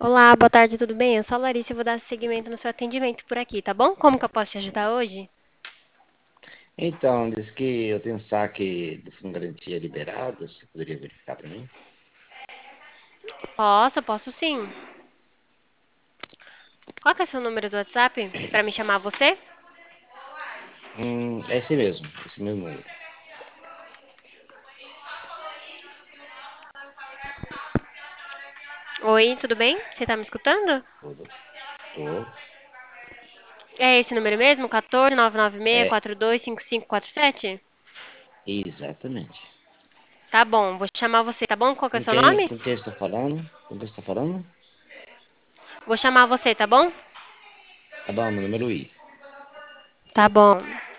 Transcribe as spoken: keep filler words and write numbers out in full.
Olá, boa tarde, tudo bem? Eu sou a Larissa e vou dar seguimento no seu atendimento por aqui, tá bom? Como que eu posso te ajudar hoje? Então, diz que eu tenho saque do Fundo de Garantia liberado. Você poderia verificar para mim? Posso, posso sim. Qual que é o seu número do WhatsApp para me chamar você? Hum, é esse mesmo, esse mesmo número. Oi, tudo bem? Você tá me escutando? Tudo. Tô. É esse número mesmo? quatorze, nove nove seis, É, quatro dois cinco cinco quatro sete? exatamente. Tá bom, vou chamar você, tá bom? Qual que é o Com seu quem, nome? com quem eu estou falando? Com quem eu estou falando? Vou chamar você, tá bom? Tá bom, meu número é Luiz. Tá bom.